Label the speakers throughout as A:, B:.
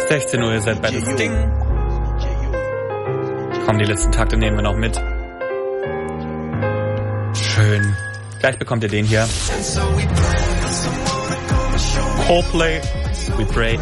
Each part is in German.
A: 16 Uhr, ihr seid bei das Ding. Komm, die letzten Takte nehmen wir noch mit. Schön. Gleich bekommt ihr den hier. Coldplay, We Pray.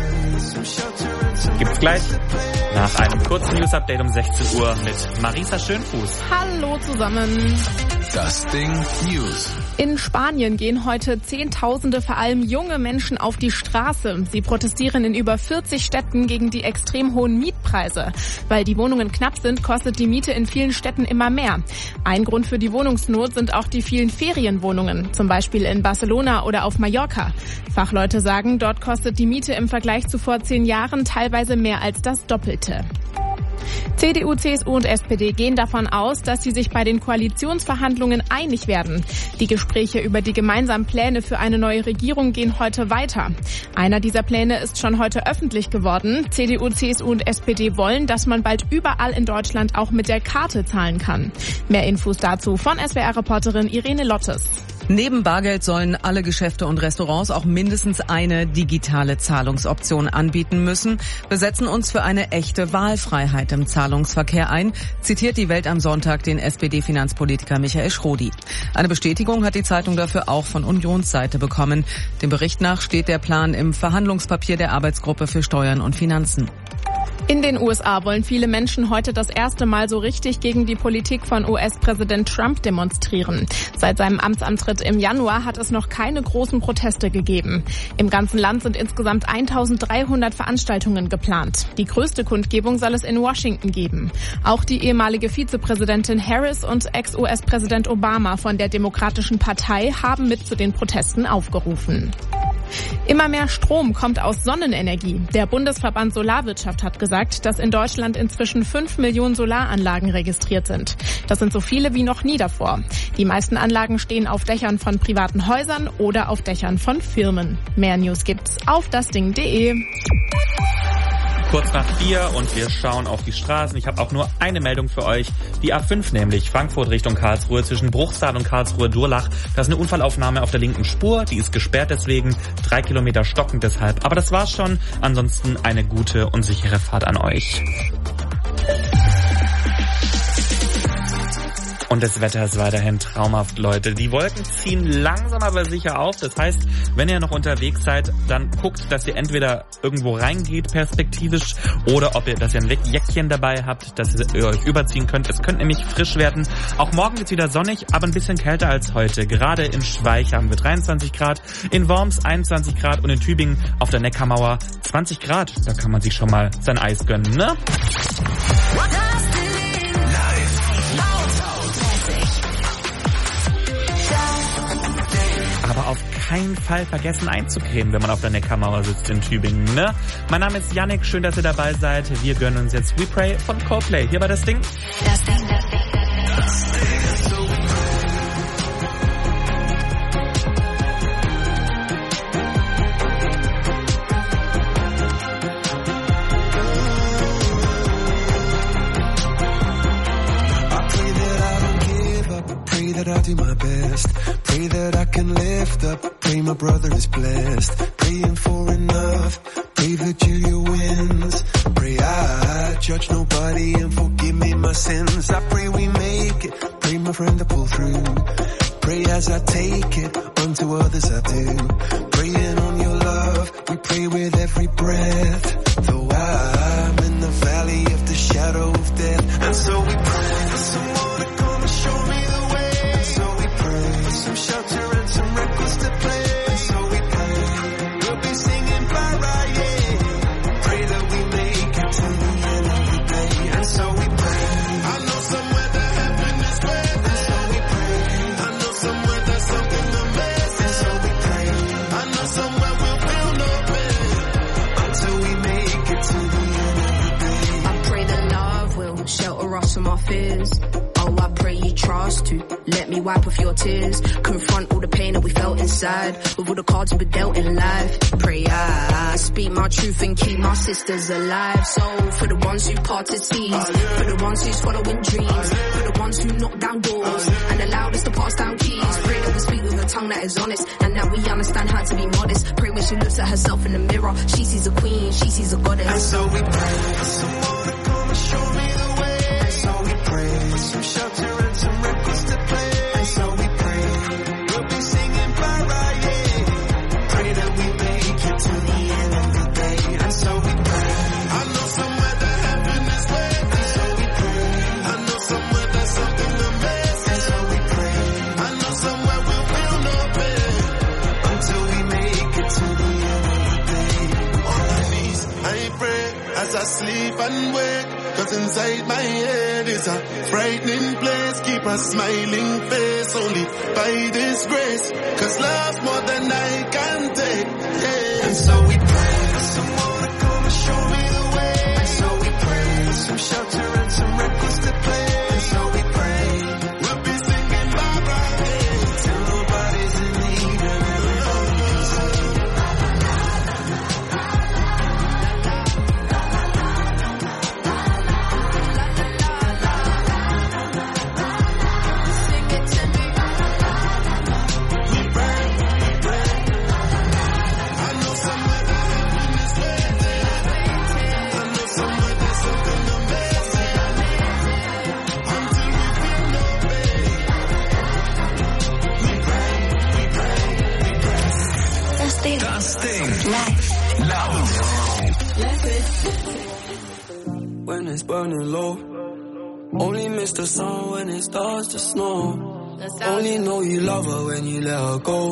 A: Gibt's gleich. Nach einem kurzen News-Update um 16 Uhr mit Marisa Schönfuß.
B: Hallo zusammen.
C: Das Ding News.
B: In Spanien gehen heute Zehntausende, vor allem junge Menschen, auf die Straße. Sie protestieren in über 40 Städten gegen die extrem hohen Mietpreise. Weil die Wohnungen knapp sind, kostet die Miete in vielen Städten immer mehr. Ein Grund für die Wohnungsnot sind auch die vielen Ferienwohnungen, zum Beispiel in Barcelona oder auf Mallorca. Fachleute sagen, dort kostet die Miete im Vergleich zu vor 10 Jahren teilweise mehr als das Doppelte. CDU, CSU und SPD gehen davon aus, dass sie sich bei den Koalitionsverhandlungen einig werden. Die Gespräche über die gemeinsamen Pläne für eine neue Regierung gehen heute weiter. Einer dieser Pläne ist schon heute öffentlich geworden. CDU, CSU und SPD wollen, dass man bald überall in Deutschland auch mit der Karte zahlen kann. Mehr Infos dazu von SWR-Reporterin Irene Lottes.
D: Neben Bargeld sollen alle Geschäfte und Restaurants auch mindestens eine digitale Zahlungsoption anbieten müssen. Wir setzen uns für eine echte Wahlfreiheit im Zahlungsverkehr ein, zitiert die Welt am Sonntag den SPD-Finanzpolitiker Michael Schrodi. Eine Bestätigung hat die Zeitung dafür auch von Unionsseite bekommen. Dem Bericht nach steht der Plan im Verhandlungspapier der Arbeitsgruppe für Steuern und Finanzen.
B: In den USA wollen viele Menschen heute das erste Mal so richtig gegen die Politik von US-Präsident Trump demonstrieren. Seit seinem Amtsantritt im Januar hat es noch keine großen Proteste gegeben. Im ganzen Land sind insgesamt 1300 Veranstaltungen geplant. Die größte Kundgebung soll es in Washington geben. Auch die ehemalige Vizepräsidentin Harris und Ex-US-Präsident Obama von der Demokratischen Partei haben mit zu den Protesten aufgerufen. Immer mehr Strom kommt aus Sonnenenergie. Der Bundesverband Solarwirtschaft hat gesagt, dass in Deutschland inzwischen 5 Millionen Solaranlagen registriert sind. Das sind so viele wie noch nie davor. Die meisten Anlagen stehen auf Dächern von privaten Häusern oder auf Dächern von Firmen. Mehr News gibt's auf dasding.de.
A: Kurz nach 4 und wir schauen auf die Straßen. Ich habe auch nur eine Meldung für euch. Die A5 nämlich, Frankfurt Richtung Karlsruhe, zwischen Bruchsal und Karlsruhe-Durlach. Da ist eine Unfallaufnahme auf der linken Spur. Die ist gesperrt deswegen, 3 Kilometer stockend deshalb. Aber das war's schon. Ansonsten eine gute und sichere Fahrt an euch. Und das Wetter ist weiterhin traumhaft, Leute. Die Wolken ziehen langsam aber sicher auf. Das heißt, wenn ihr noch unterwegs seid, dann guckt, dass ihr entweder irgendwo reingeht perspektivisch oder dass ihr ein Jäckchen dabei habt, dass ihr euch überziehen könnt. Es könnte nämlich frisch werden. Auch morgen wird's wieder sonnig, aber ein bisschen kälter als heute. Gerade in Schweich haben wir 23 Grad, in Worms 21 Grad und in Tübingen auf der Neckarmauer 20 Grad. Da kann man sich schon mal sein Eis gönnen, ne? Aber auf keinen Fall vergessen einzucremen, wenn man auf der Neckarmauer sitzt in Tübingen, ne? Mein Name ist Yannick, schön, dass ihr dabei seid. Wir gönnen uns jetzt We Pray von Coldplay. Hier bei das Ding.
E: Das Ding, das Ding, das Ding.
F: I'll do my best. Pray that I can lift up. Pray my brother is blessed. Praying for enough. Pray that Julia wins. Pray I judge nobody and forgive me my sins. I pray we make it. Pray my friend to pull through. Pray as I take it. Unto others I do. Praying on your love. We pray with every breath. Though I'm in the valley of the shadow of death. And so we pray for someone to come and show me the way. Some shelter and some records to play. So we pray, we'll be singing bye-bye, yeah. Pray that we make it to the end of the day. And so we pray, I know somewhere that heaven is waiting. And so we pray, I know somewhere there's something amazing. And so we pray, I know somewhere we'll feel no pain until we make it to the end of the day.
E: I pray that love will shelter us from our fears. Oh, I pray you trust to let me wipe off your tears. Confront all the pain that we felt inside with all the cards we were dealt in life. Pray I speak my truth and keep my sisters alive. So for the ones who parted seas, for the ones who's following dreams, for the ones who knock down doors and allowed us to pass down keys. Pray that we speak with a tongue that is honest, and that we understand how to be modest. Pray when she looks at herself in the mirror, she sees a queen, she sees a goddess.
F: And so we pray for someone to come and show me the way. And so we pray for some shelter and some records to play. And so we pray we'll be singing bye-bye, yeah. Pray that we make it to the end of the day. And so we pray. I know somewhere that heaven is waiting. And so we pray. I know somewhere there's something amazing. And so we pray. I know somewhere we'll feel no pain until we make it to the end of the day. On my knees, I pray as I sleep and wake. 'Cause inside my head is a frightening place. Keep a smiling face only by this grace. 'Cause love's more than I can take. Yeah. And so we pray for someone to come and show me the way. And so we pray for some shelter and some records to play. And so we pray we'll be singing bye-bye, yeah, till nobody's in need and everybody can say.
G: When it's burning low, only miss the sun when it starts to snow. Only know you love her when you let her go.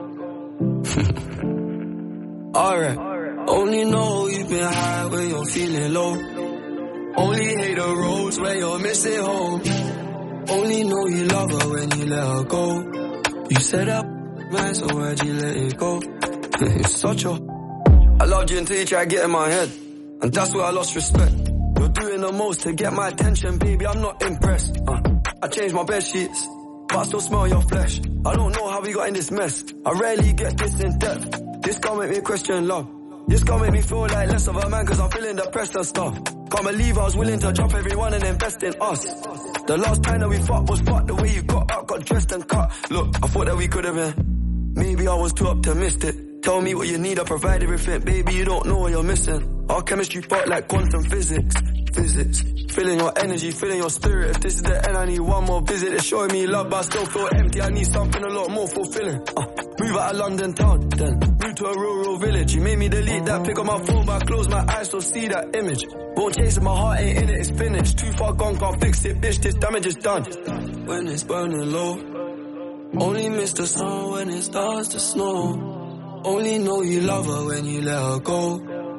G: Alright, only know you've been high when you're feeling low. Only hate the roads where you're missing home. Only know you love her when you let her go. You said up, man, so why'd you let it go? It's such a... I loved you until you tried to get in my head, and that's where I lost respect. You're doing the most to get my attention, baby, I'm not impressed. I changed my bed sheets, but I still smell your flesh. I don't know how we got in this mess. I rarely get this in depth. This can't make me question love. This can't make me feel like less of a man, 'cause I'm feeling depressed and stuff. Can't believe I was willing to drop everyone and invest in us. The last time that we fucked was fucked. The way you got up, got dressed and cut. Look, I thought that we could have been. Maybe I was too optimistic. Tell me what you need, I provide everything. Baby, you don't know what you're missing. Our chemistry felt like quantum physics. Feeling your energy, feeling your spirit. If this is the end, I need one more visit. It's showing me love, but I still feel empty. I need something a lot more fulfilling. Move out of London town, then move to a rural village. You made me delete that pick on my phone, but I close my eyes, still see that image. Won't chase it, my heart ain't in it, it's finished. Too far gone, can't fix it, bitch, this damage is done. When it's burning low, only miss the sun when it starts to snow. Only know you love her when you let her go.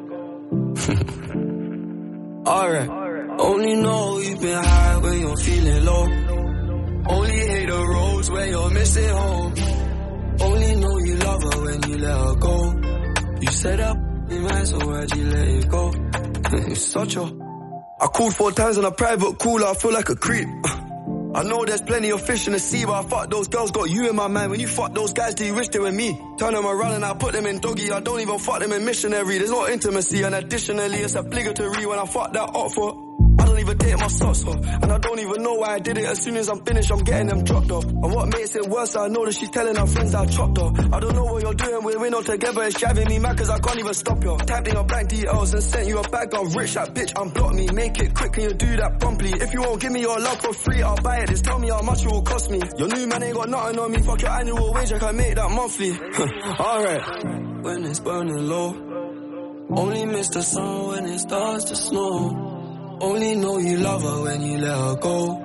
G: Alright, only know you've been high when you're feeling low. Only hate the roads where you're missing home. Only know you love her when you let her go. You set up your mind, so why'd you let it go? It's such a... I called 4 times on a private call, I feel like a creep. I know there's plenty of fish in the sea, but I fuck those girls, got you in my mind. When you fuck those guys, do you wish they were me? Turn them around and I put them in doggy. I don't even fuck them in missionary. There's no intimacy, and additionally it's obligatory when I fuck that up for. I don't even take my socks off, and I don't even know why I did it. As soon as I'm finished, I'm getting them dropped off. And what makes it worse, I know that she's telling her friends that I chopped off. I don't know what you're doing, we're not together. It's driving me mad 'cause I can't even stop you. Typed in your bank details and sent you a bag of rich. That bitch unblock me, make it quick, can you do that promptly? If you won't give me your love for free, I'll buy it. Just tell me how much it will cost me. Your new man ain't got nothing on me. Fuck your annual wage, I can make that monthly. Alright. When it's burning low, only miss the sun when it starts to snow. Only know you love her when you let her go.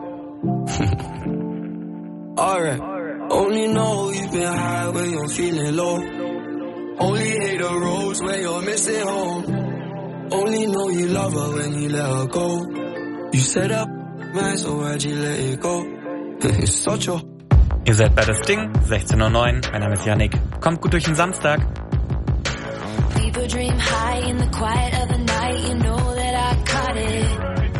G: Alright. Only know you've been high when you're feeling low. Only hate the roads where you're missing home. Only know you love her when you let her go. You set up, man, so why'd you let it go? It's such a...
A: Ihr seid bei das Ding, 16:09. Mein Name ist Yannick. Kommt gut durch den Samstag.
H: People dream high in the quiet of the night. You know that I caught it.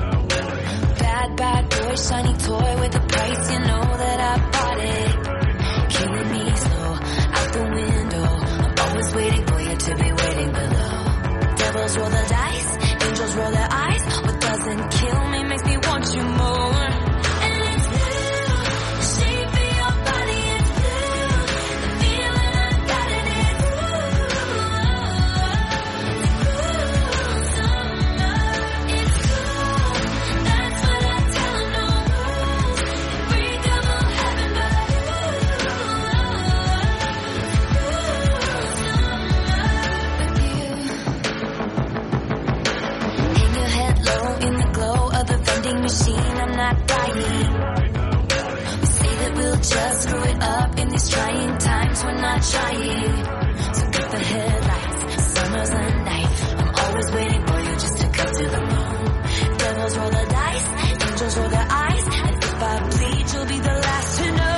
H: Bad boy, shiny toy with a price. You know that I bought it. Killing me slow, out the window. I'm always waiting for you to be waiting below. Devils roll the dice, angels roll their eyes. What doesn't kill me makes me want you more. And it's blue, shape of your body is blue. crying. We say that we'll just screw it up in these trying times. We're not trying. So cut the headlights, summer's the night. I'm always waiting for you just to come to the moon. Devils roll the dice, angels roll their eyes. And if I bleed, you'll be the last to know.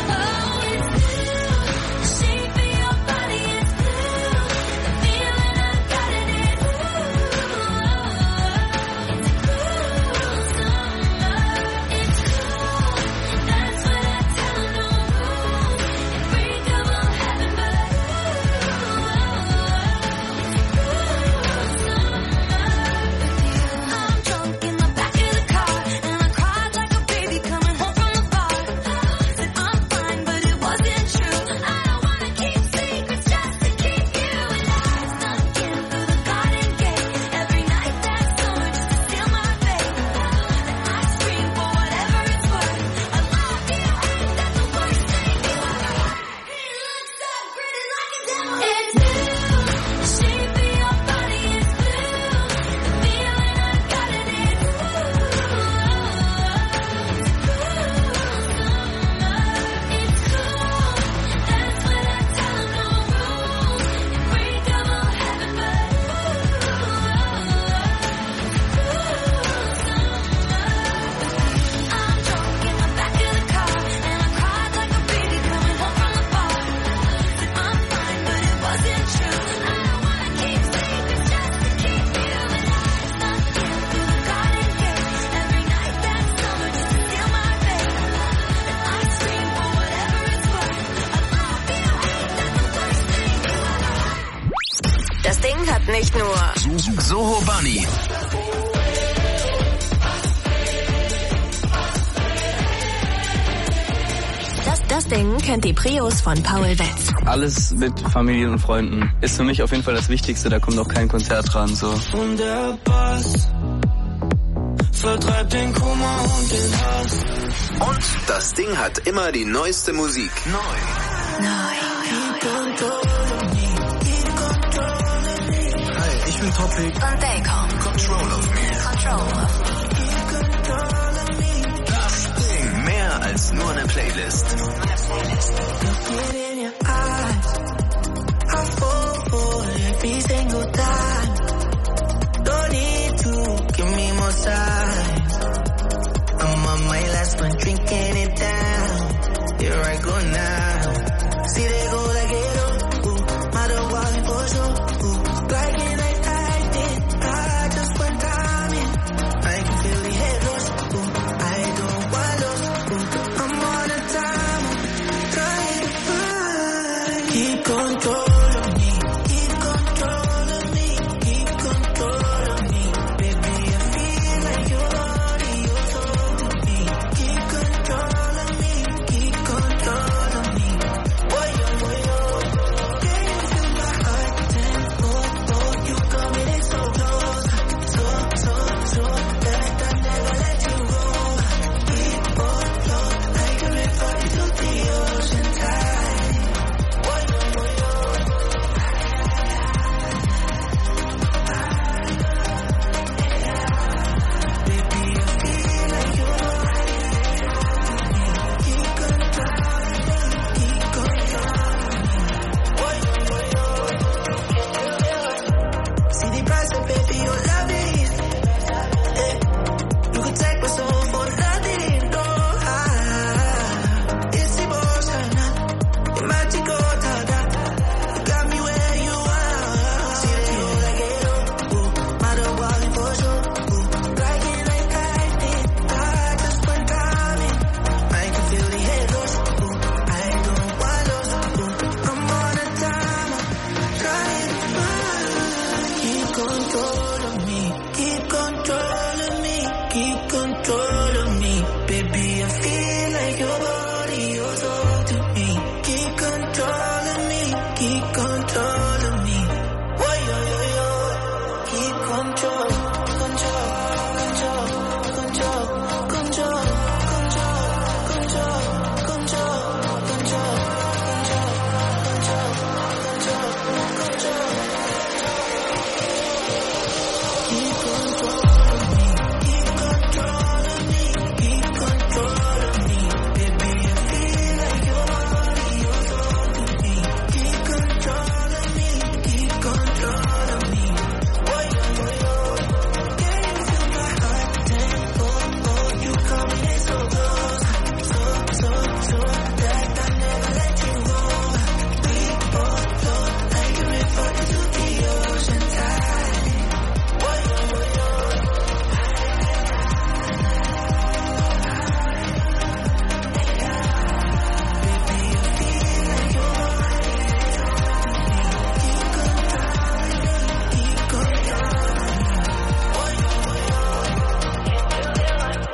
I: Nicht nur
C: Soho Bunny.
I: Das Ding kennt die Prios von Paul Wetz.
J: Alles mit Familie und Freunden ist für mich auf jeden Fall das Wichtigste. Da kommt auch kein Konzert dran. So.
G: Und der Bass vertreibt den Kummer und den Hass.
C: Und das Ding hat immer die neueste Musik. Neu. Ich bin Topic.
I: Und Daycom.
C: Control of me. Das Ding. Mehr als nur eine Playlist.
G: I'm on my last one, drinking it down. Here I go now. See they go like it, ooh. Mother walking for sure, ooh. Like it, I just went down in. I can feel the head rush, ooh. I don't want lost, ooh. I'm on a time, trying to find.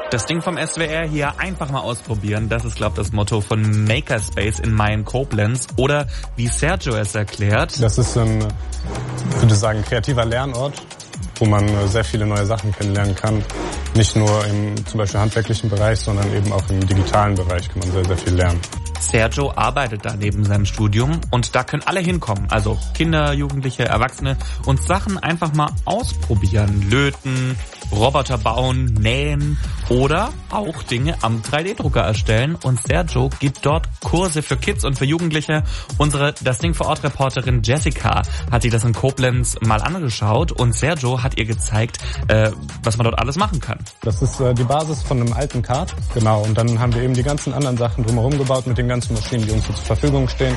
A: Das Ding vom SWR hier einfach mal ausprobieren. Das ist, glaube ich, das Motto von Makerspace in Main Koblenz. Oder wie Sergio es erklärt.
K: Das ist ein, würde ich sagen, kreativer Lernort, wo man sehr viele neue Sachen kennenlernen kann. Nicht nur im zum Beispiel handwerklichen Bereich, sondern eben auch im digitalen Bereich kann man sehr, sehr viel lernen.
A: Sergio arbeitet da neben seinem Studium und da können alle hinkommen. Also Kinder, Jugendliche, Erwachsene und Sachen einfach mal ausprobieren. Löten, Roboter bauen, nähen oder auch Dinge am 3D-Drucker erstellen. Und Sergio gibt dort Kurse für Kids und für Jugendliche. Unsere Das Ding vor Ort Reporterin Jessica hat sich das in Koblenz mal angeschaut und Sergio hat ihr gezeigt, was man dort alles machen kann.
K: Das ist die Basis von einem alten Kart, genau. Und dann haben wir eben die ganzen anderen Sachen drumherum gebaut mit den ganzen Maschinen, die uns hier zur Verfügung stehen.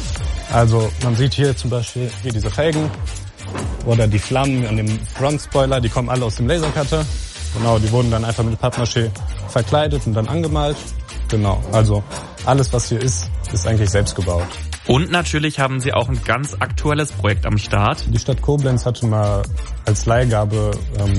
K: Also man sieht hier zum Beispiel hier diese Felgen oder die Flammen an dem Frontspoiler, die kommen alle aus dem Lasercutter. Genau, die wurden dann einfach mit Pappmaché verkleidet und dann angemalt. Genau, also alles, was hier ist eigentlich selbst gebaut.
A: Und natürlich haben sie auch ein ganz aktuelles Projekt am Start.
K: Die Stadt Koblenz hatte mal als Leihgabe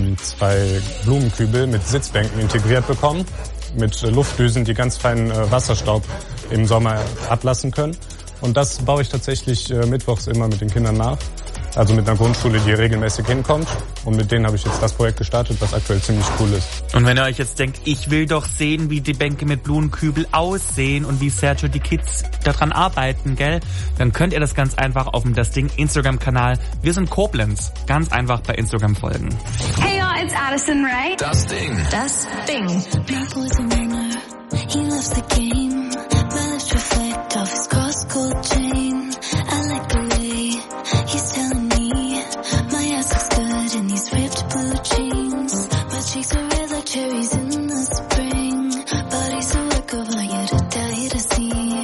K: 2 Blumenkübel mit Sitzbänken integriert bekommen, mit Luftdüsen, die ganz feinen Wasserstaub im Sommer ablassen können. Und das baue ich tatsächlich mittwochs immer mit den Kindern nach. Also mit einer Grundschule, die regelmäßig hinkommt. Und mit denen habe ich jetzt das Projekt gestartet, was aktuell ziemlich cool ist.
A: Und wenn ihr euch jetzt denkt, ich will doch sehen, wie die Bänke mit Blumenkübel aussehen und wie Sergio die Kids daran arbeiten, gell? Dann könnt ihr das ganz einfach auf dem Das Ding Instagram-Kanal Wir sind Koblenz ganz einfach bei Instagram folgen.
L: Hey y'all, it's Addison Rae.
C: Das Ding.
I: Das Ding. My boy's a winner. He loves the game. My lips reflect off his cross-gold chain. I like the way he's telling me my ass looks good in these ripped blue jeans. My cheeks are red like cherries in the spring. Body's a work of art, you to die to see.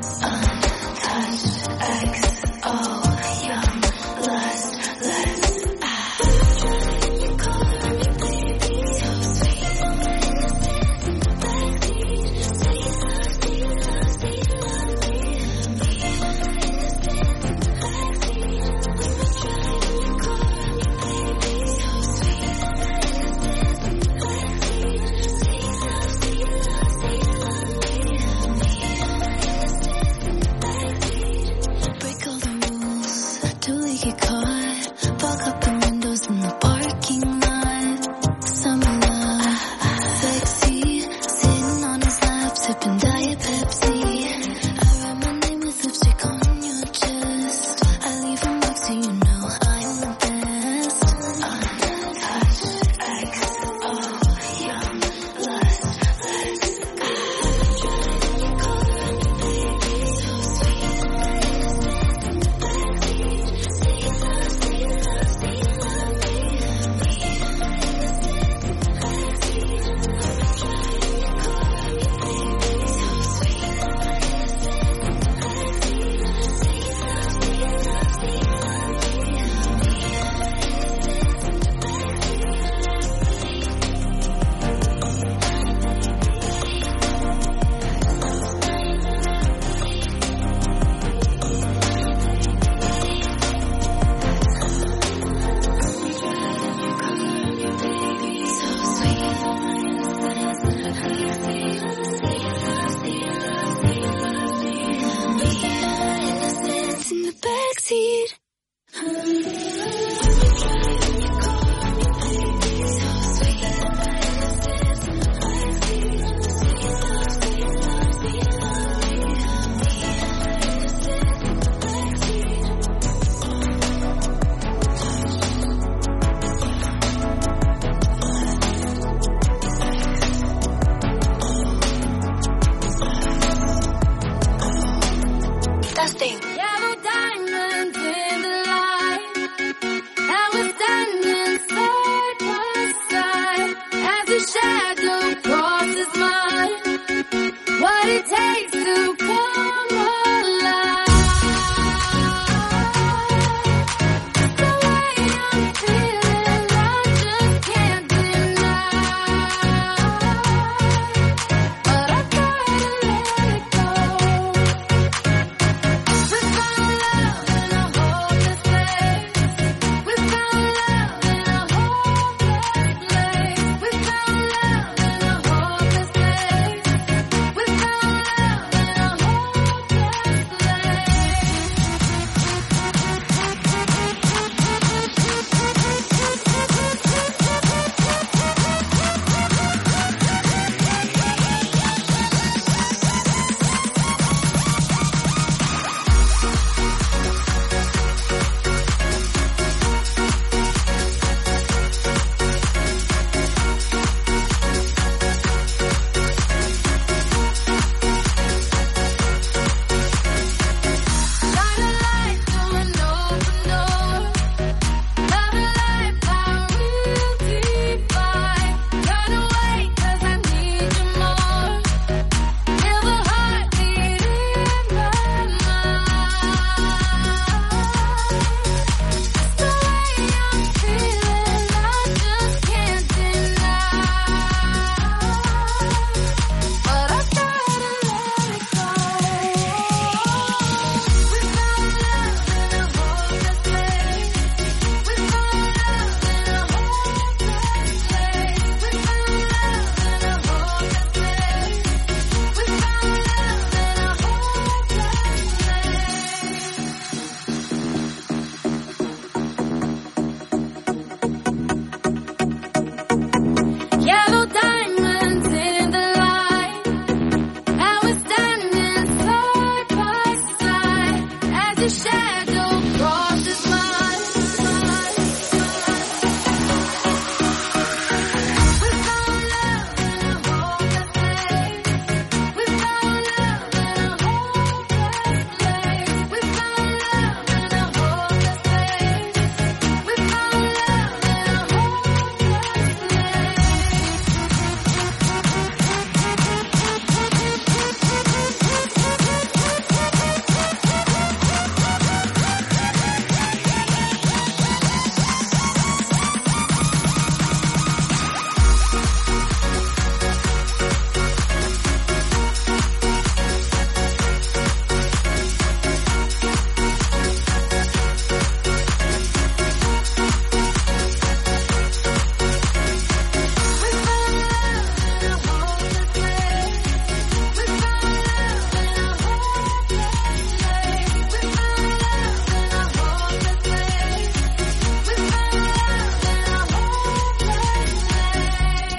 I: Untouched XO, young lust, you color me, baby, so sweet. Innocent, backbeat, say you love me.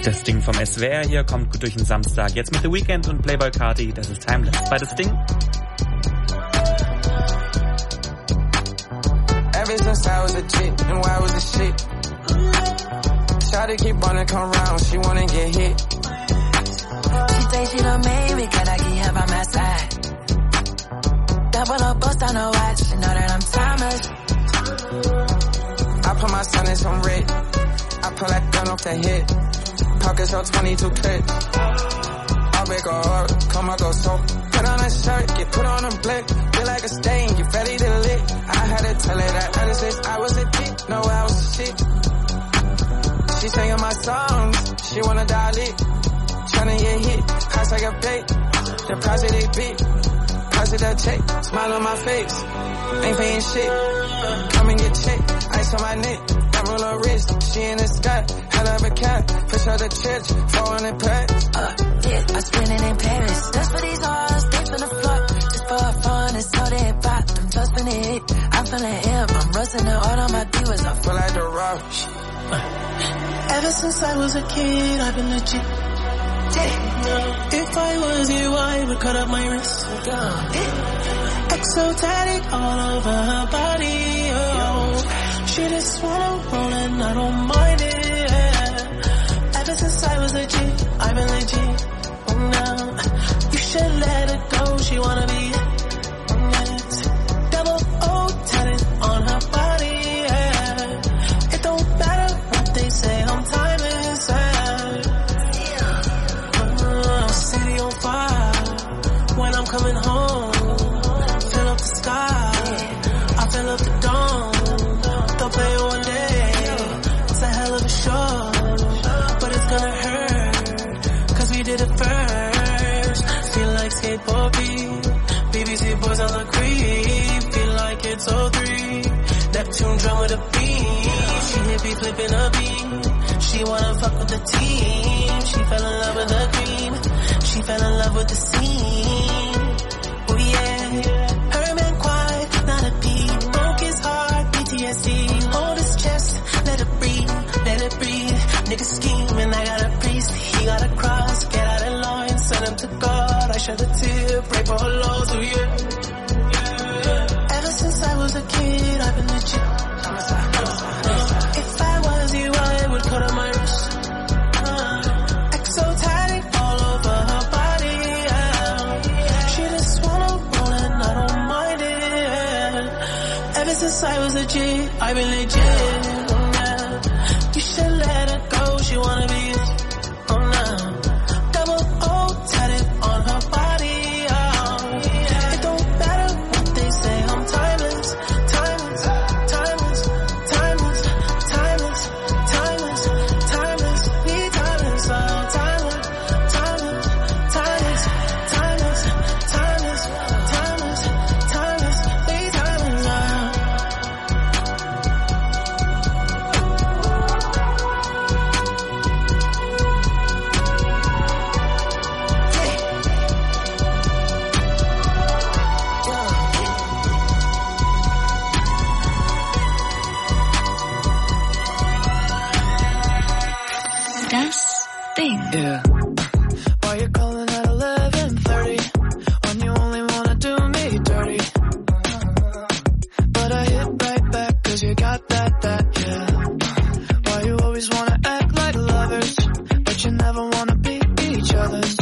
A: Das Ding vom SWR hier kommt gut durch den Samstag. Jetzt mit The Weeknd und Playboi Carti, das ist Timeless. Bei das Ding.
M: Ever since I was a chick, and why was the shit? Shawty keep wanna come round, she wanna get hit.
H: She say she done made me, can I keep her by my side? Double up, bust on her watch, she know that I'm timeless.
M: I put my son in some red, I pull that gun off the head. Pockets show 22 clips. I'll make a heart, come on, go so. Put on a shirt, get put on a blick. Feel like a stain, get ready to lick. I had to tell her that ever since I was a kid, no, I was a shit. She singing my songs, she wanna dial it. Tryna get hit, price like a bait. The price of they beat, price of that check. Smile on my face, ain't paying shit. Come and get checked, ice on my neck. Roll her wrist, she in the sky, head of a cat, push her to church, 400 packs.
H: Yeah, I spend it in Paris. That's for these hoes, they finna flock. Just for fun, it's so they pop. I'm just finna hit, I'm feeling hip. I'm rusting it all on my divas, I feel like the rock.
N: Ever since I was a kid, I've been legit. If I was you, I would cut up my wrist. Exotic all over her body, oh. She just wanna roll and I don't mind it. Ever since I was legit, I've been legit. Oh, now you should let it go. She wanna be yes. Double O tatted on her body. Yeah. It don't matter what they say, I'm timeless. City on fire when I'm coming home. Fill up the sky, I fill up the dome. They'll play one day, it's a hell of a show, but it's gonna hurt, cause we did it first. Feel like skateboard beat, BBC boys on the creep. Feel like it's 03, Neptune drum with a beat. She hippie flipping a beat, she wanna fuck with the team. She fell in love with the green, she fell in love with the scene. Oh yeah, her man quiet, not a beat. Broke his heart, PTSD. Hold his chest, let it breathe, let it breathe. Niggas scheming, I got a priest, he got a cross. Get out of line, send him to God. I shed a tear, pray for her loss, oh yeah. Ever since I was a kid, I've been legit. If I was you, I would cut on my wrist. Exotic all over her body, yeah. She just wanna roll and I don't mind it. Ever since I was a G, I've been legit. Oh, nah. You should let her go, she wanna be it. Oh nah. Double O tatted on her body, oh. It don't matter what they say, I'm timeless. Timeless, timeless, timeless, timeless, timeless, timeless. We timeless, oh. Timeless, timeless, timeless, timeless, timeless, timeless, timeless. We timeless, oh.
I: Das Ding.
N: Yeah. Why you calling at 11:30 when you only wanna do me dirty? But I hit right back 'cause you got that, yeah. Why you always wanna act like lovers, but you never wanna be each other's?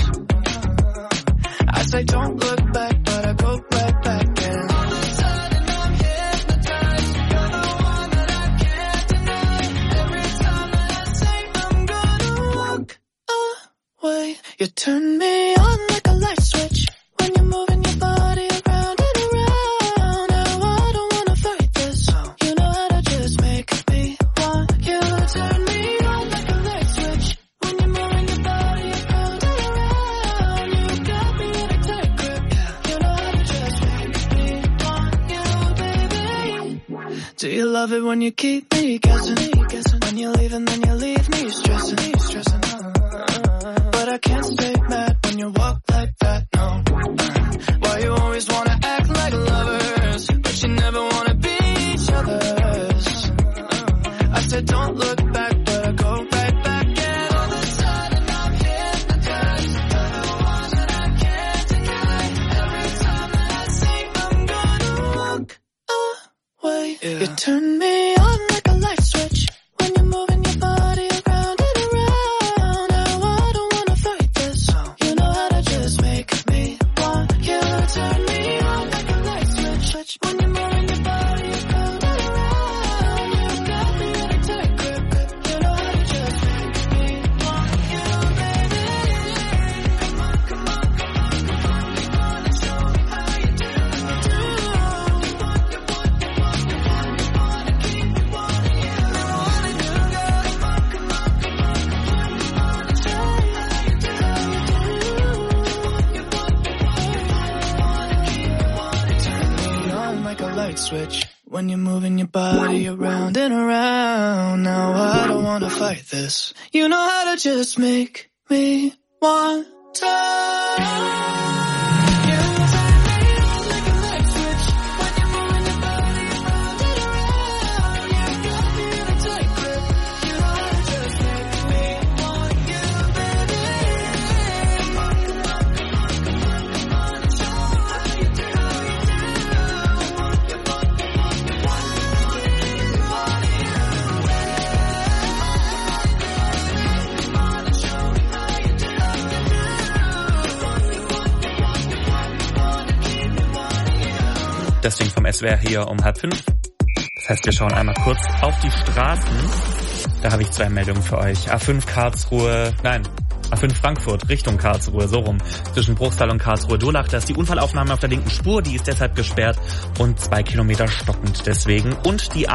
N: I say don't look back, but I go right back and all of a sudden I'm hypnotized. You're the one that I can't deny. Every time that I say I'm gonna walk away, you turn me on like a light switch when you're moving your body around and around. Now I don't wanna fight this, you know how to just make me want you. Turn me on like a light switch when you're moving your body around and around. You got me in a tight grip, you know how to just make me want you, baby. Do you love it when you keep me guessing? When you leave and then you leave me stressing. But I can't stay mad when you walk like that, no. Why you always wanna act like lovers, but you never wanna be each other's? I said don't look back, but I go right back and all the time.
O: switch when you're moving your body around and around. Now I don't wanna fight this. You know how to just make me want to.
A: Das Ding vom SWR hier um 4:30. Das heißt, wir schauen einmal kurz auf die Straßen. Da habe ich 2 Meldungen für euch. A5 Frankfurt Richtung Karlsruhe, so rum. Zwischen Bruchsal und Karlsruhe-Durlach, da ist die Unfallaufnahme auf der linken Spur, die ist deshalb gesperrt und 2 Kilometer stockend deswegen. Und die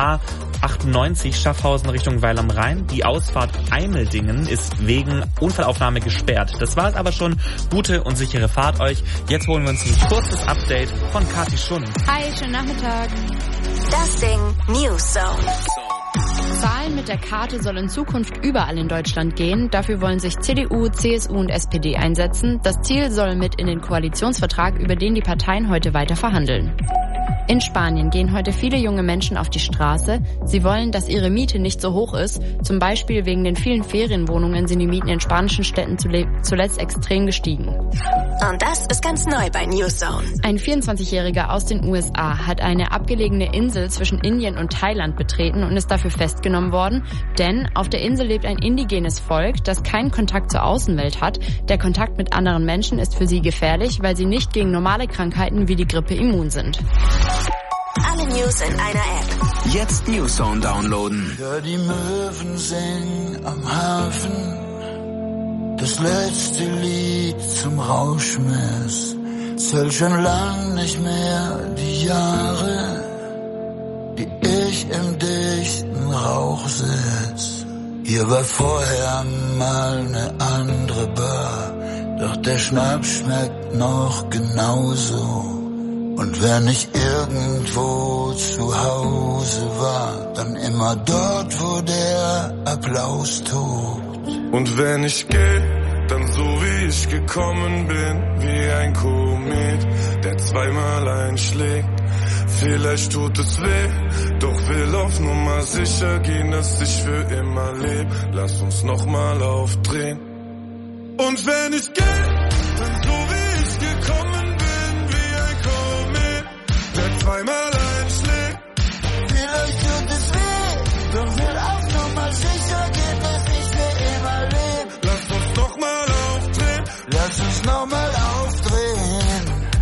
A: A98 Schaffhausen Richtung Weil am Rhein, die Ausfahrt Eimeldingen ist wegen Unfallaufnahme gesperrt. Das war es aber schon. Gute und sichere Fahrt euch. Jetzt holen wir uns ein kurzes Update von Kathi Schun.
P: Hi, schönen Nachmittag.
H: Das Ding News Zone.
P: Zahlen mit der Karte soll in Zukunft überall in Deutschland gehen. Dafür wollen sich CDU, CSU und SPD einsetzen. Das Ziel soll mit in den Koalitionsvertrag, über den die Parteien heute weiter verhandeln. In Spanien gehen heute viele junge Menschen auf die Straße. Sie wollen, dass ihre Miete nicht so hoch ist. Zum Beispiel wegen den vielen Ferienwohnungen sind die Mieten in spanischen Städten zuletzt extrem gestiegen.
H: Und das ist ganz neu bei News Zone.
P: Ein 24-Jähriger aus den USA hat eine abgelegene Insel zwischen Indien und Thailand betreten und ist dafür festgenommen worden. Denn auf der Insel lebt ein indigenes Volk, das keinen Kontakt zur Außenwelt hat. Der Kontakt mit anderen Menschen ist für sie gefährlich, weil sie nicht gegen normale Krankheiten wie die Grippe immun sind.
H: Alle News in einer App.
C: Jetzt News Zone downloaden.
Q: Hör die Möwen singen am Hafen. Das letzte Lied zum Rauschmiss. Zähl schon lang nicht mehr die Jahre, die ich im dichten Rauch sitz. Hier war vorher mal ne andere Bar, doch der Schnaps schmeckt noch genauso. Und wenn ich irgendwo zu Hause war, dann immer dort, wo der Applaus tobt.
R: Und wenn ich geh, dann so wie ich gekommen bin, wie ein Komet, der zweimal einschlägt. Vielleicht tut es weh, doch will auf Nummer sicher gehen, dass ich für immer leb. Lass uns nochmal aufdrehen. Und wenn ich geh, dann so wie ich gekommen bin, wie ein Komet, der zweimal einschlägt.
Q: Vielleicht tut es weh, doch will auf Nummer sicher gehen, dass ich für immer leb.
R: Lass uns nochmal aufdrehen.
Q: Lass uns nochmal aufdrehen.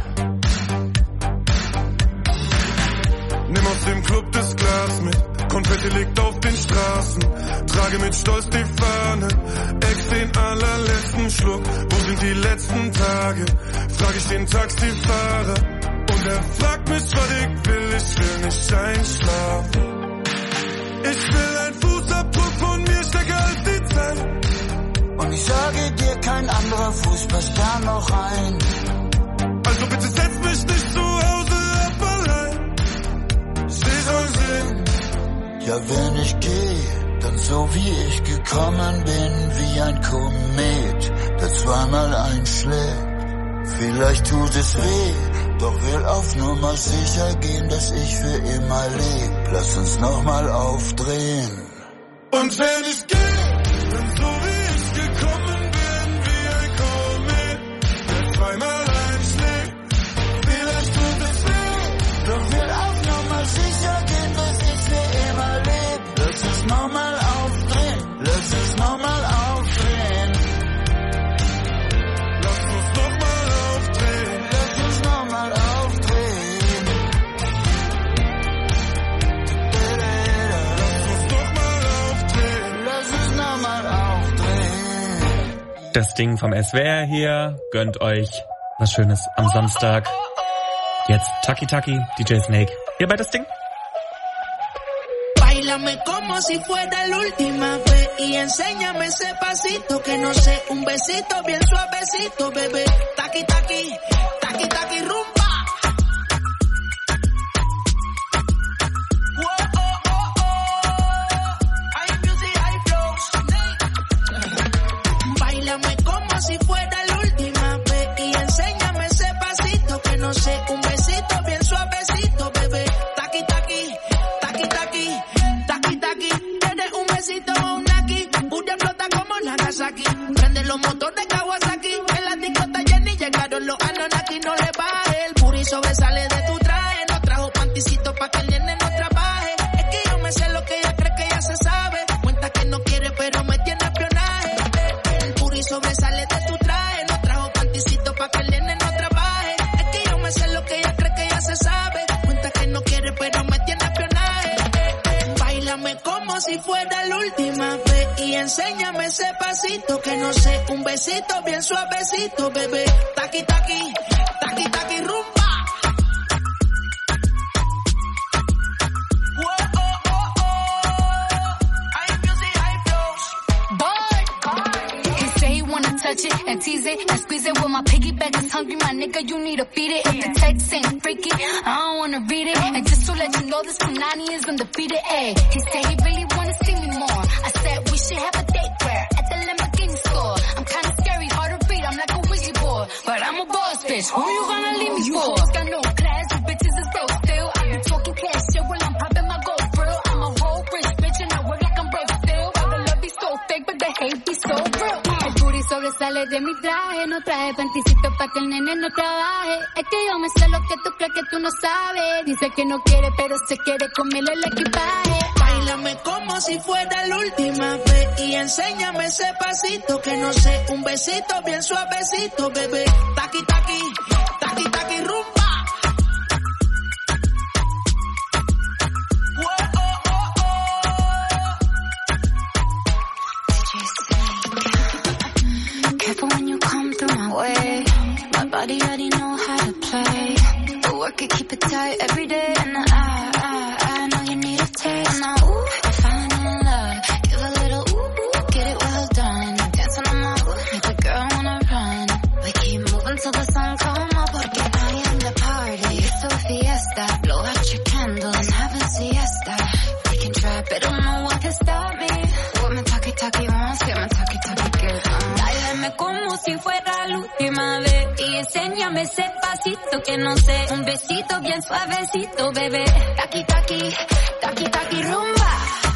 R: Nimm aus dem Club das Glas mit, Konfetti liegt auf den Straßen. Trage mit Stolz die Fahne, ex den allerletzten Schluck. Wo sind die letzten Tage? Frag ich den Taxifahrer. Und er fragt mich, was ich will nicht einschlafen. Ich will ein Fußabdruck von mir stärker als die Zeit.
Q: Und ich sage dir, kein anderer Fuß passt da noch rein.
R: Also bitte setz mich nicht zu Hause ab allein. Sie soll sehen.
Q: Ja, wenn ich gehe, dann so wie ich gekommen bin, wie ein Komet, der zweimal einschlägt. Vielleicht tut es weh, doch will auf Nummer sicher gehen, dass ich für immer leb. Lass uns nochmal aufdrehen.
R: Und wenn ich gehe, dann so wie ich gekommen bin, wie ein Komet, der zweimal einschlägt.
Q: Vielleicht tut es weh, doch will auf Nummer sicher gehen, dass ich für immer leb. Lass uns nochmal aufdrehen, lass uns nochmal aufdrehen.
R: Lass uns nochmal aufdrehen.
Q: Lass uns nochmal aufdrehen.
R: Lass uns nochmal aufdrehen.
Q: Lass uns nochmal aufdrehen.
A: Das Ding vom SWR hier. Gönnt euch was Schönes am Samstag. Jetzt Taki Taki, DJ Snake. Hier bei das Ding.
S: Báilame como si fuera la última vez y enséñame ese pasito que no sé, un besito bien suavecito, bebé. Taki taki, taki taki rumba. Nagasaki. Prende los motores Kawasaki. En la discota Jenny llegaron los Anunnaki. No le baje, el puri sobresale de tu traje. No trajo panticito pa' que el nene no trabaje. Es que yo me sé lo que ella cree que ya se sabe. Cuenta que no quiere pero me tiene espionaje. El puri sobresale de tu traje. No trajo panticito pa' que el nene no trabaje. Es que yo me sé lo que ella cree que ya se sabe. Cuenta que no quiere pero me tiene espionaje. Báilame como si fuera la última vez y enséñame ese pasito que no sé, un besito bien suavecito, bebé. Taqui taqui, taqui taqui rumba.
H: Touch it and tease it and squeeze it. When my piggyback is hungry, my nigga, you need to feed it. If the text ain't freaky, I don't wanna read it. And just to let you know, this Punani is undefeated. Ayy, he said he really wanna see me more. I said we should have a date where at the Lamborghini store. I'm kinda scary, hard to read, I'm like a Ouija board, but I'm a boss bitch. Who you gonna leave me for? You got no class, you bitches is broke still. I be talking cash shit while I'm popping my gold grill. I'm a whole rich bitch and I work like I'm broke still. But the love be so fake, but the hate be so real. Sobresale de mi traje, no traje panticito pa' que el nene no trabaje. Es que yo me sé lo que tú crees que tú no sabes. Dice que no quiere, pero se quiere comerle el equipaje.
S: Báilame como si fuera la última vez y enséñame ese pasito que no sé, un besito bien suavecito, bebé. Taqui taqui, taqui taqui rumba.
H: Careful when you come through my way. My body already know how to play. But work it, keep it tight every day. And I know you need a taste. Now, ooh, falling in love. Give a little ooh, get it well done. Dancing on my ooh, make the girl wanna run. We keep moving till the sun come up. Porque I am the party. It's a fiesta. Blow out your candle and have a siesta. We can try, but no one can stop me. What my talkie wants, get my talkie good.
I: Como si fuera la última vez y enséñame ese pasito que no sé, un besito bien suavecito, bebé. Taqui taqui, taqui taqui rumba.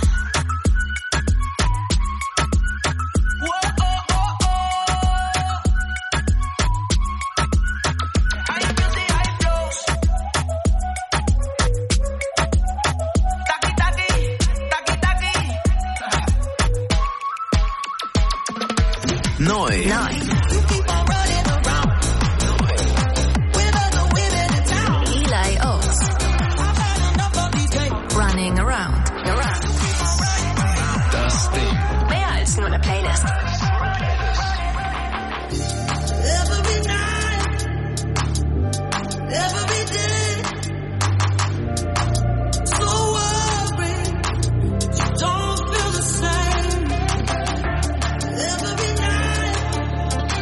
C: Neu.
H: Eli Oates. Running around.
C: Das Ding.
H: Mehr als nur eine Playlist.
S: Every night, every day, so worried you don't feel the same. Every night,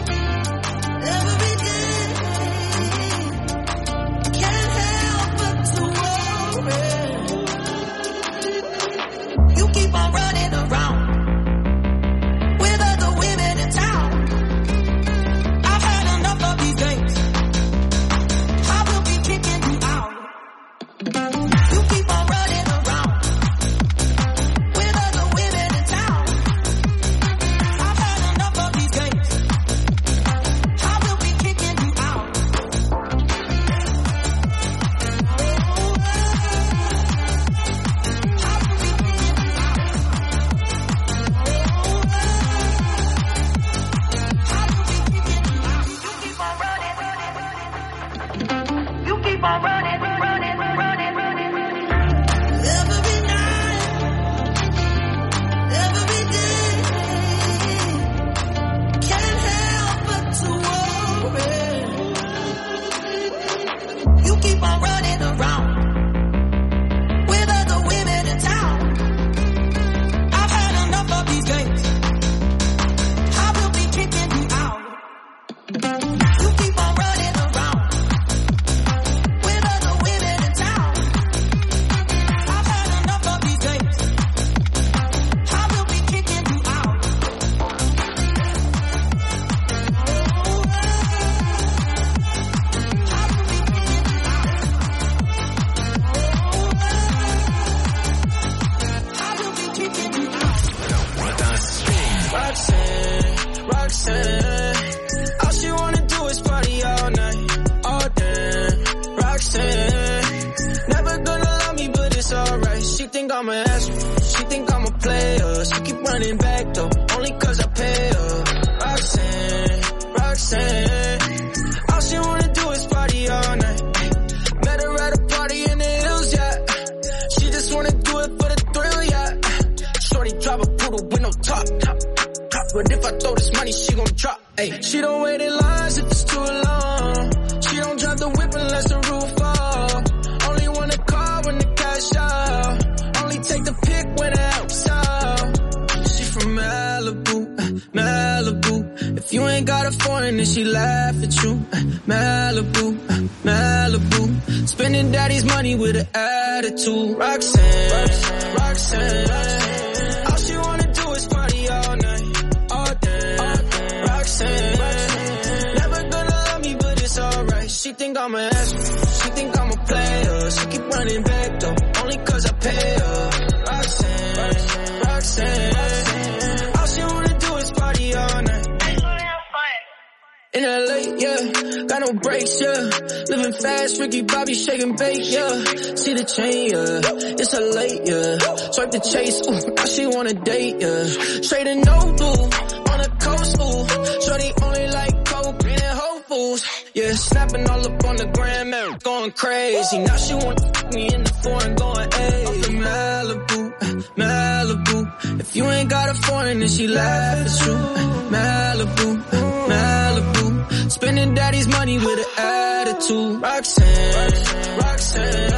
M: Roxanne. All she wanna do is party all night, all day. Roxanne, never gonna love me, but it's alright. She think I'm an asshole, she think I'm a player. She keep running back though, only cause I pay her. Roxanne, Roxanne, all she wanna do is party all night. Met her at a party in the hills, yeah. She just wanna do it for the thrill, yeah. Shorty drive a poodle with no top. But if I throw this money, she gon' drop. Ay. She don't wait in lines if it's too long. She don't drive the whip unless the roof fall. Only wanna call when the cash out. Only take the pick when the help's out. She from Malibu, Malibu. If you ain't got a foreign, then she laugh at you. Malibu, Malibu. Spending daddy's money with an attitude. Roxanne, Roxanne, Roxanne. All she wanna do is party all night. Never gonna love me, but it's alright. She think I'm an asshole, she think I'm a player. She keep running back though, only cause I pay her. Roxanne, Roxanne, all she wanna do is party all night. In LA, yeah, got no brakes, yeah. Living fast, Ricky Bobby shaking bake, yeah. See the chain, yeah, it's a late, yeah. Swipe the chase, ooh, now she wanna date, yeah. Straight and no blue, on the coast, ooh. Shorty only like Coke and Whole Foods, yeah. Snapping all up on the gram, man, going crazy. Now she wanna fuck me in the foreign, going, ayy. Up in Malibu, Malibu. If you ain't got a foreign, then she laugh at you. Malibu, Malibu. Spending daddy's money with an attitude. Roxanne, Roxanne.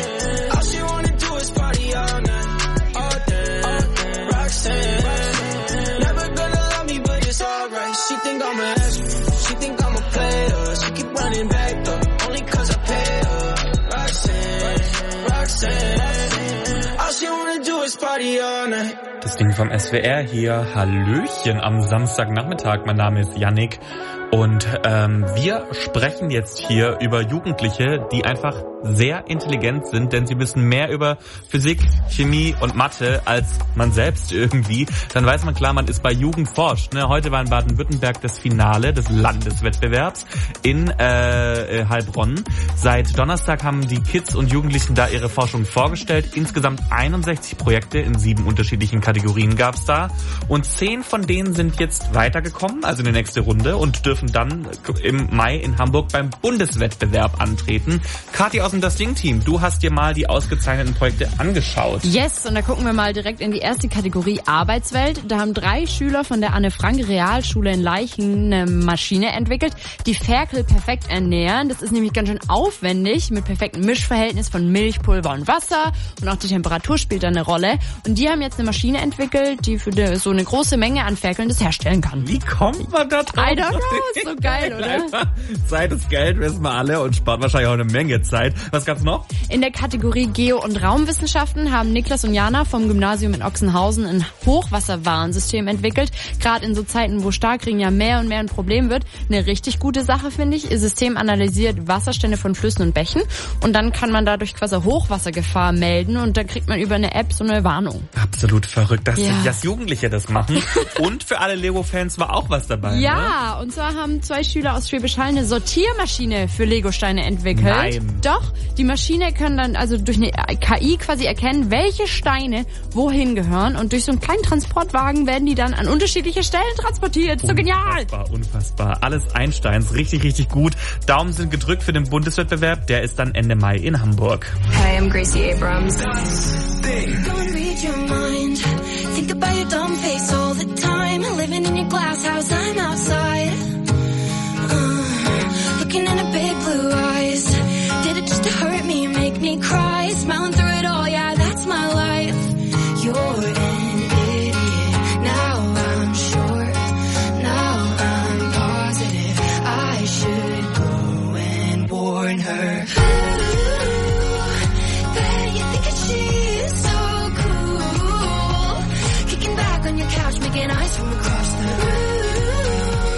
M: All she wanna do is party all night, all day. Roxanne, never gonna love me, but it's alright. She think I'm an asshole, she think I'm a player. She keep running back though, only cause I pay her. Roxanne, Roxanne. All she wanna do is party all night.
A: Das Ding vom SWR hier, Hallöchen am Samstagnachmittag. Mein Name ist Yannick und wir sprechen jetzt hier über Jugendliche, die einfach sehr intelligent sind, denn sie wissen mehr über Physik, Chemie und Mathe als man selbst irgendwie. Dann weiß man klar, man ist bei Jugend forscht. Ne? Heute war in Baden-Württemberg das Finale des Landeswettbewerbs in Heilbronn. Seit Donnerstag haben die Kids und Jugendlichen da ihre Forschung vorgestellt. Insgesamt 61 Projekte in 7 unterschiedlichen Kategorien gab's da. Und 10 von denen sind jetzt weitergekommen, also in die nächste Runde, und dürfen dann im Mai in Hamburg beim Bundeswettbewerb antreten. Kathi aus dem Das Ding-Team, du hast dir mal die ausgezeichneten Projekte angeschaut.
P: Yes, und da gucken wir mal direkt in die erste Kategorie Arbeitswelt. Da haben 3 Schüler von der Anne-Frank-Realschule in Leichen eine Maschine entwickelt, die Ferkel perfekt ernähren. Das ist nämlich ganz schön aufwendig, mit perfektem Mischverhältnis von Milch, Pulver und Wasser. Und auch die Temperatur spielt da eine Rolle. Und die haben jetzt eine Maschine entwickelt, die für so eine große Menge an Ferkeln das herstellen kann.
A: Wie kommt man da drauf?
P: I don't know, ist so geil, oder?
A: Zeit ist Geld, wissen wir alle, und spart wahrscheinlich auch eine Menge Zeit. Was gab's noch?
P: In der Kategorie Geo- und Raumwissenschaften haben Niklas und Jana vom Gymnasium in Ochsenhausen ein Hochwasserwarnsystem entwickelt. Gerade in so Zeiten, wo Starkregen ja mehr und mehr ein Problem wird. Eine richtig gute Sache, finde ich. Das System analysiert Wasserstände von Flüssen und Bächen und dann kann man dadurch quasi Hochwassergefahr melden und da kriegt man über eine App so eine Warnung.
A: Absolut verrückt, dass Jugendliche das machen. Und für alle Lego-Fans war auch was dabei.
P: Ja, ne? Und zwar haben 2 Schüler aus Schwäbisch Hall eine Sortiermaschine für Legosteine entwickelt.
A: Nein.
P: Doch, die Maschine kann dann also durch eine KI quasi erkennen, welche Steine wohin gehören und durch so einen kleinen Transportwagen werden die dann an unterschiedliche Stellen transportiert. So genial!
A: Unfassbar. Alles Einsteins. Richtig, richtig gut. Daumen sind gedrückt für den Bundeswettbewerb. Der ist dann Ende Mai in Hamburg.
E: Hi, I'm Gracie Abrams.
I: Don't read your mind. Think about your dumb face all the time. Living in your glass house, I'm outside. Looking in her big blue eyes. Did it just to hurt me, make me cry. Smiling through it all, yeah, that's my life. You're an idiot. Now I'm sure. Now I'm positive. I should go and warn her. Bet you think that she's so cool. Kicking back on your couch, making eyes from across the room.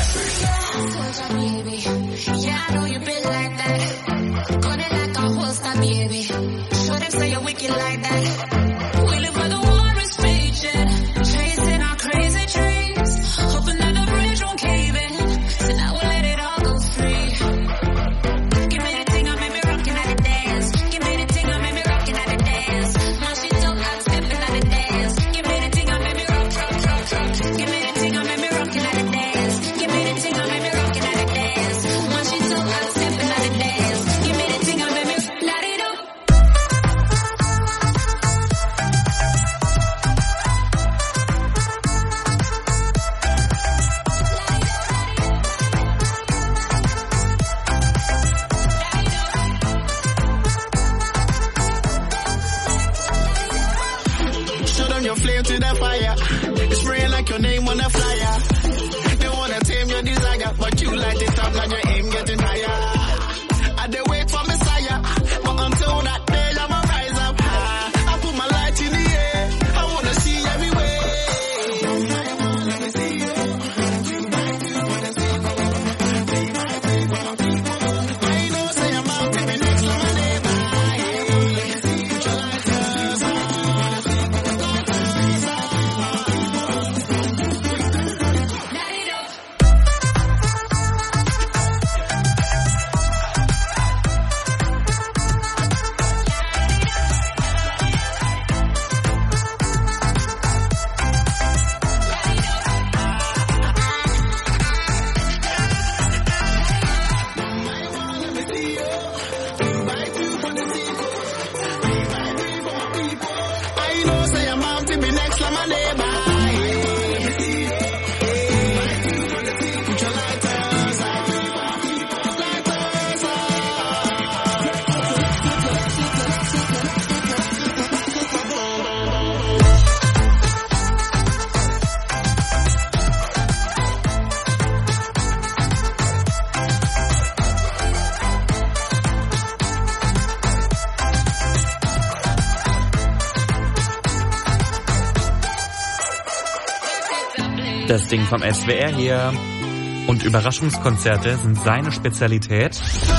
A: Das Ding vom SWR hier. Und Überraschungskonzerte sind seine Spezialität.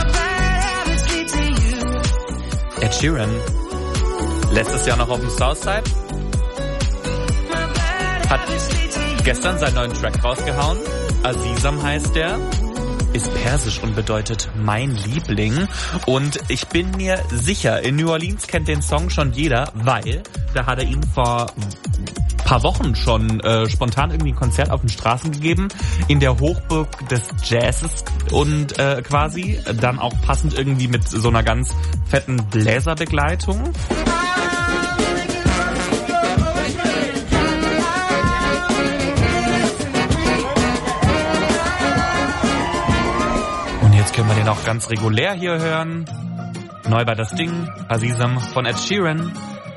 A: Ed Sheeran. Letztes Jahr noch auf dem Southside. Hat gestern seinen neuen Track rausgehauen. Azizam heißt der. Ist persisch und bedeutet mein Liebling. Und ich bin mir sicher, in New Orleans kennt den Song schon jeder, weil da hat er ihn vor paar Wochen schon spontan irgendwie ein Konzert auf den Straßen gegeben, in der Hochburg des Jazzes und quasi dann auch passend irgendwie mit so einer ganz fetten Bläserbegleitung. Und jetzt können wir den auch ganz regulär hier hören. Neu bei Das Ding, Azizam von Ed Sheeran.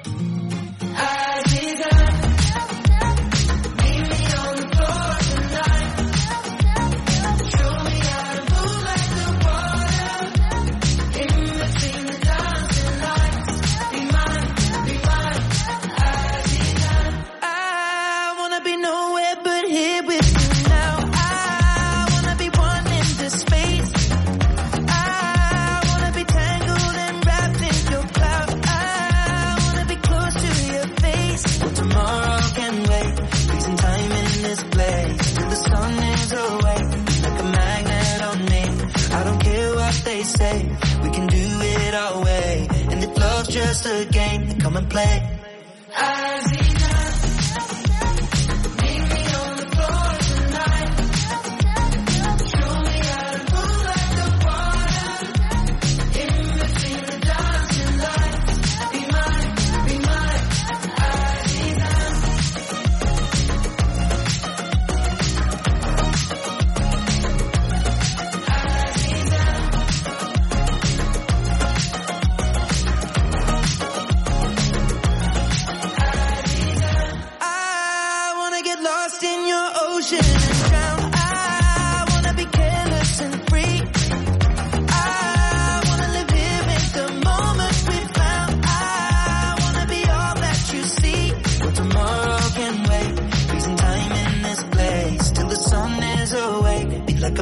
N: Just a game, come and play.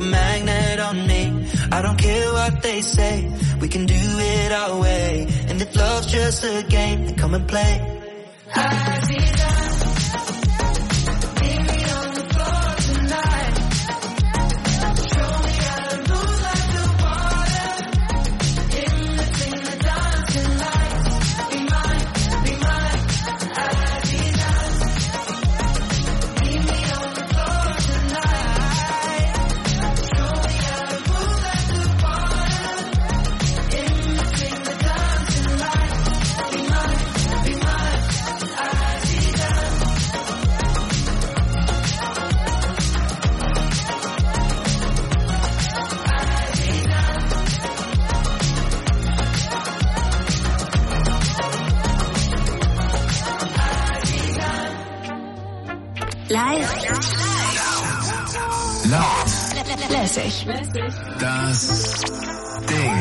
O: magnet on me. I don't care what they say, we can do it our way. And if love's just a game, then come and play.
I: Live.
C: Laut.
I: Lässig.
C: Das Ding.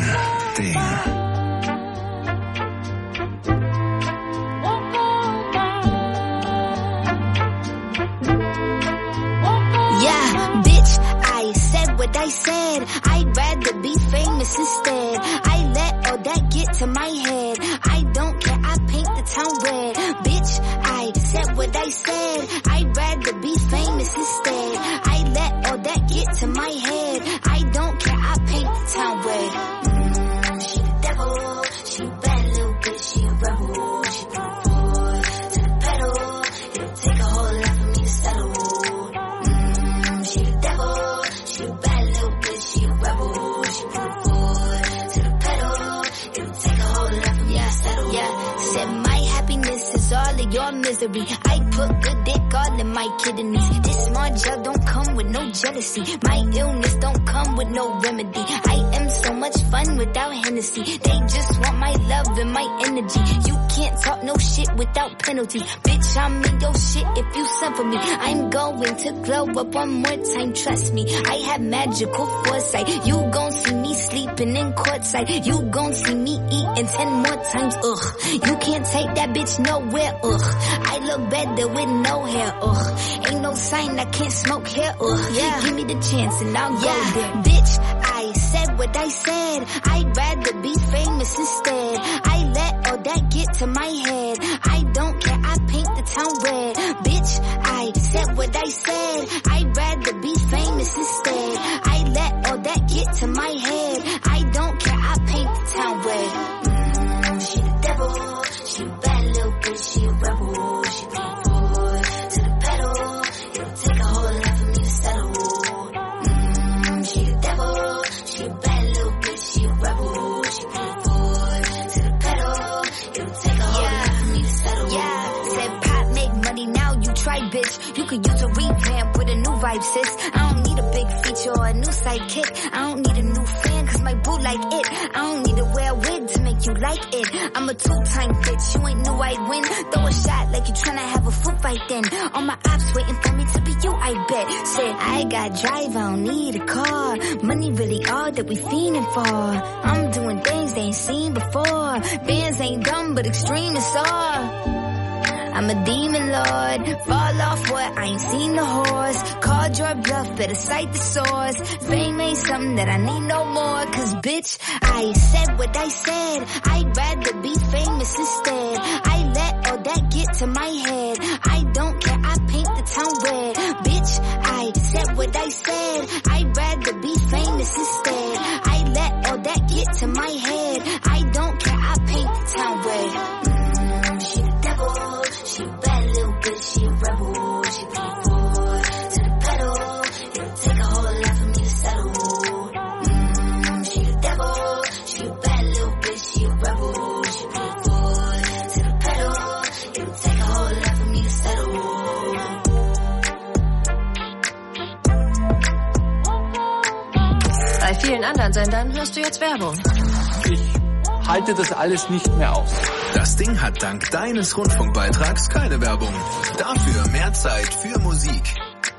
I: Yeah, bitch, I said what I said. I'd rather be famous instead. I let all that get to my head. I don't care, I paint the town red. Bitch, I said what I said. I'd rather be famous instead. I let all that get to my head. I don't care, I paint the town red. She the devil, she a bad little bitch, she a rebel. She put her foot to the pedal. It'll take a whole lot for me to settle. She the devil, she a bad little bitch, she a rebel. She put her foot to the pedal. It'll take a whole lot for me to settle. Yeah, said my happiness is all of your misery. I put good dick all in my kidneys. This small gel don't come with no jealousy. My illness don't come with no remedy. I am so much fun without Hennessy. They just want my love and my energy. You can't talk no shit without penalty. Bitch, I'm in your shit if you send for me. I'm going to glow up one more time, trust me. I have magical foresight. You gon' see me sleeping in courtside. You gon' see me eating 10 more times, ugh. You can't take that bitch nowhere, ugh. I look better with no hair, ugh. Ain't no sign I can't smoke hair, ugh. Yeah. Give me the chance and I'll go there. Bitch, I said what I said. I'd rather be famous instead. I let all that get to my head. I don't care, I paint the town red. Bitch, I said what I said. I'd rather be famous instead. I let all that get to my head. I don't care, I paint the town red. She the devil, she a bad little bitch, she a rebel. She put her foot to the pedal. It'll take a whole lot for me to settle. She the devil, she a bad little bitch, she a rebel. She put her foot to the pedal. It'll take a whole lot for me to settle. Yeah, said pop make money now, you try bitch. You could use a revamp with a new vibe, sis. I don't need a big feature or a new sidekick. I don't need a new fan cause my boo like it. I don't need to wear a wig to make you like it. I'm a two-time bitch, you ain't knew I'd win. Throw a shot like you tryna have a foot fight then. All my ops waiting for me to be you, I bet. Said I got drive, I don't need a car. Money really all that we fiending for. I'm doing things they ain't seen before. Bands ain't dumb but extreme is all. I'm a demon lord, fall off what, I ain't seen the horse. Called your bluff, better cite the source. Fame ain't something that I need no more. Cause bitch, I said what I said. I'd rather be famous instead. I let all that get to my head. I don't care, I paint the town red. Bitch, I said what I said. I'd rather be famous instead. I let all that get to my head. I don't care, I paint the town red. She the devil, she a bad little bitch, she a rebel. She put her foot to the pedal. It'll take a whole lot for me to settle. She the devil, she a bad little bitch, she a rebel. She put her foot to the pedal. It'll take a whole lot for me to settle.
T: Bei vielen anderen Sendern hörst du jetzt Werbung.
U: Ich halte das alles nicht mehr aus.
C: Das Ding hat dank deines Rundfunkbeitrags keine Werbung. Dafür mehr Zeit für Musik.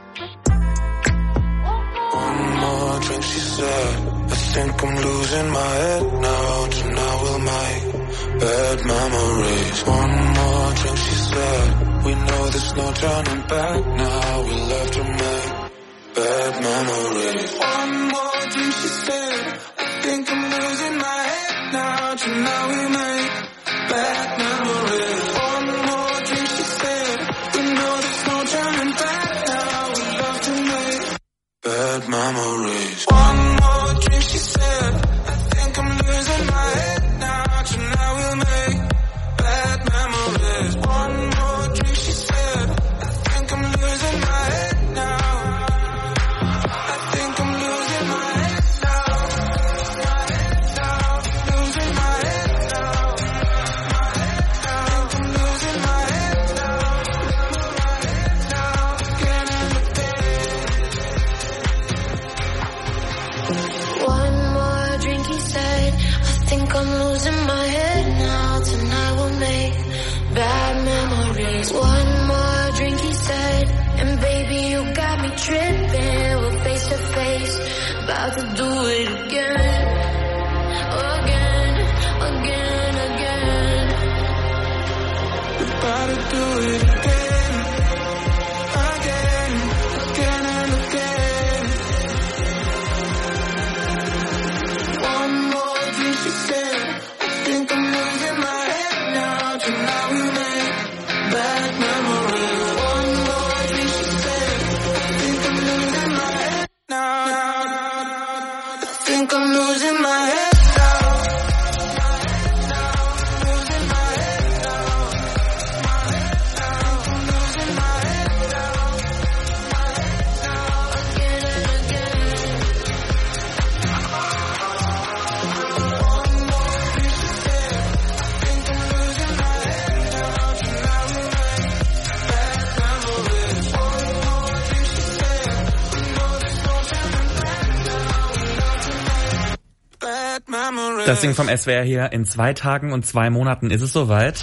R: One more drink, she said. I think I'm losing my head now. Tonight we'll make bad memories. One more drink, she said. We know there's no turning back now. We love to make
F: bad memories. One more drink, she said, I think I'm losing my head now. Tonight we make bad memories. One more drink, she said, we know there's no turning back now. We love to make bad memories. One more drink, she said, I think I'm losing my head now. Tonight we'll make bad memories. One more drink, she said, I think I'm losing my head now. I think I'm losing my head now. Losing my head now. I think I'm losing my head now. Again and again.
I: One more drink, he said, I think I'm losing my head now. Tonight we'll make bad memories. One more drink, he said, and baby, you got me tripping. We're face to face, about to do it again. Again.
F: We're about to do it again. Again and again. One more drink, she said, I think I'm losing my head now. Tonight we make bad memories. One more drink, she said, I think I'm losing my head now. I think I'm losing my head now. Losing my head now. I think I'm losing my head now. Again and again. One more drink, she said, I think I'm losing my head now. Tonight we make bad memories. One more drink, she said, we know there's no turning back now. We love to make bad memories.
A: Das Ding vom SWR hier. In 2 Tagen und 2 Monaten ist es soweit.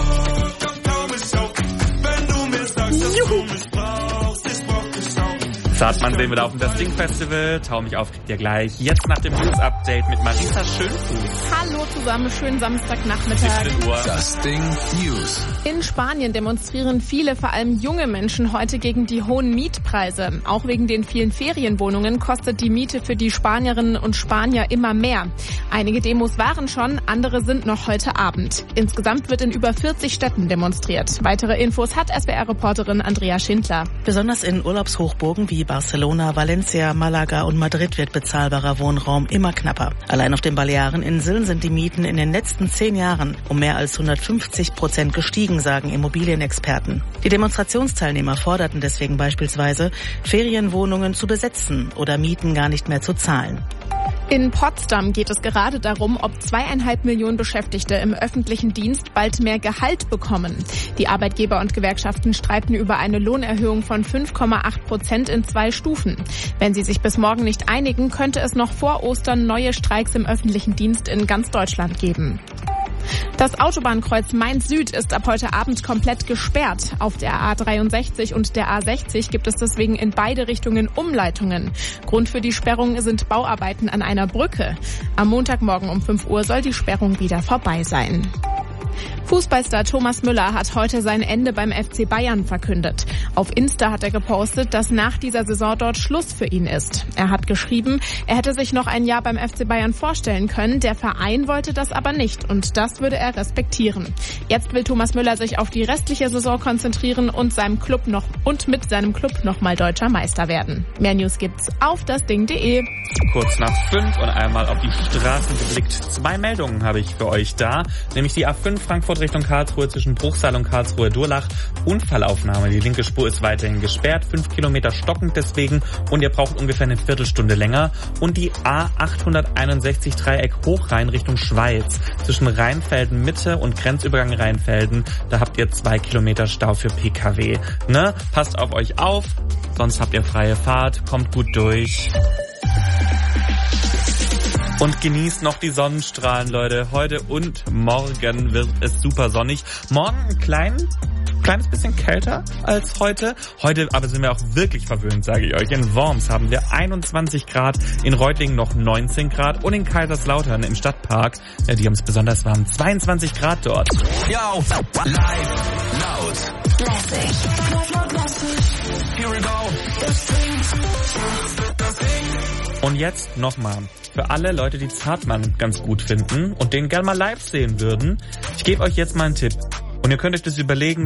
A: Zartmann sehen wir da auf dem Das Ding Festival. Tau mich auf, kriegt ihr gleich. Jetzt nach dem News-Update mit Marisa Schönfuß.
B: Hallo zusammen, schönen Samstagnachmittag.
A: 17 Uhr.
C: Das Ding News.
B: In Spanien demonstrieren viele, vor allem junge Menschen, heute gegen die hohen Mietpreise. Auch wegen den vielen Ferienwohnungen kostet die Miete für die Spanierinnen und Spanier immer mehr. Einige Demos waren schon, andere sind noch heute Abend. Insgesamt wird in über 40 Städten demonstriert. Weitere Infos hat SWR-Reporterin Andrea Schindler.
D: Besonders in Urlaubshochburgen wie Barcelona, Valencia, Malaga und Madrid wird bezahlbarer Wohnraum immer knapper. Allein auf den Baleareninseln sind die Mieten in den letzten 10 Jahren um mehr als 150% gestiegen, sagen Immobilienexperten. Die Demonstrationsteilnehmer forderten deswegen beispielsweise, Ferienwohnungen zu besetzen oder Mieten gar nicht mehr zu zahlen.
B: In Potsdam geht es gerade darum, ob 2,5 Millionen Beschäftigte im öffentlichen Dienst bald mehr Gehalt bekommen. Die Arbeitgeber und Gewerkschaften streiten über eine Lohnerhöhung von 5,8% in 2 Stufen. Wenn sie sich bis morgen nicht einigen, könnte es noch vor Ostern neue Streiks im öffentlichen Dienst in ganz Deutschland geben. Das Autobahnkreuz Mainz-Süd ist ab heute Abend komplett gesperrt. Auf der A63 und der A60 gibt es deswegen in beide Richtungen Umleitungen. Grund für die Sperrung sind Bauarbeiten an einer Brücke. Am Montagmorgen um 5 Uhr soll die Sperrung wieder vorbei sein. Fußballstar Thomas Müller hat heute sein Ende beim FC Bayern verkündet. Auf Insta hat er gepostet, dass nach dieser Saison dort Schluss für ihn ist. Er hat geschrieben, er hätte sich noch ein Jahr beim FC Bayern vorstellen können, der Verein wollte das aber nicht und das würde er respektieren. Jetzt will Thomas Müller sich auf die restliche Saison konzentrieren und mit seinem Club nochmal deutscher Meister werden. Mehr News gibt's auf dasding.de.
A: Kurz nach 5 und einmal auf die Straßen geblickt. 2 Meldungen habe ich für euch da, nämlich die A5 Frankfurt Richtung Karlsruhe zwischen Bruchsal und Karlsruhe-Durlach. Unfallaufnahme. Die linke Spur ist weiterhin gesperrt, 5 Kilometer stockend deswegen und ihr braucht ungefähr eine Viertelstunde länger. Und die A861 Dreieck Hochrhein Richtung Schweiz zwischen Rheinfelden Mitte und Grenzübergang Rheinfelden. Da habt ihr 2 Kilometer Stau für PKW. Ne? Passt auf euch auf, sonst habt ihr freie Fahrt, kommt gut durch. Und genießt noch die Sonnenstrahlen, Leute. Heute und morgen wird es super sonnig. Morgen ein kleines bisschen kälter als heute. Heute aber sind wir auch wirklich verwöhnt, sage ich euch. In Worms haben wir 21 Grad, in Reutlingen noch 19 Grad und in Kaiserslautern im Stadtpark, die haben es besonders warm, 22 Grad dort.
C: Yo, live, laut, lässig. Here we go.
A: Und jetzt nochmal, für alle Leute, die Zartmann ganz gut finden und den gerne mal live sehen würden, ich gebe euch jetzt mal einen Tipp. Und ihr könnt euch das überlegen,